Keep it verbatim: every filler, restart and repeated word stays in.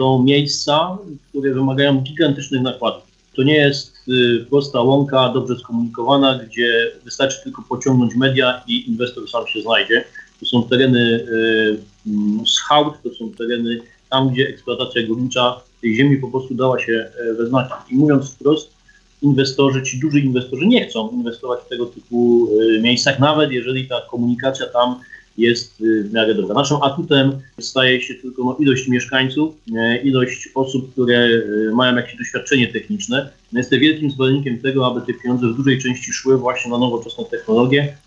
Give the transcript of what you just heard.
to miejsca, które wymagają gigantycznych nakładów. To nie jest y, prosta łąka, dobrze skomunikowana, gdzie wystarczy tylko pociągnąć media i inwestor sam się znajdzie. To są tereny y, z hałd, to są tereny tam, gdzie eksploatacja górnicza tej ziemi po prostu dała się we znaki. I mówiąc wprost, inwestorzy, ci duży inwestorzy nie chcą inwestować w tego typu y, miejscach, nawet jeżeli ta komunikacja tam jest y, w miarę dobra. Naszym atutem staje się tylko no, ilość mieszkańców, y, ilość osób, które y, mają jakieś doświadczenie techniczne. No, jestem wielkim zwolennikiem tego, aby te pieniądze w dużej części szły właśnie na nowoczesne technologie,